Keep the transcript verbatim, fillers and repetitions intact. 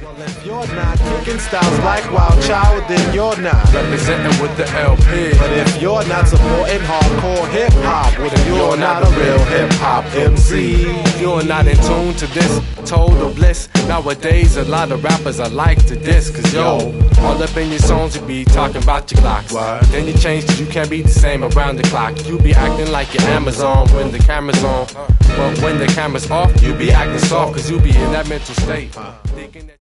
Well, if you're not kicking styles like Wild Child, then you're not representing with the L P. But if you're not supporting hardcore hip hop, well, then you're, you're not, not a real hip hop M C. You're not in tune to this total bliss. Nowadays, a lot of rappers are like to diss. Cause yo, all up in your songs, you be talking about your clocks. What? But then you change, cause you can't be the same around the clock. You be acting like you're Amazon when the camera's on. But when the camera's off, you be acting soft, cause you be in that mental state.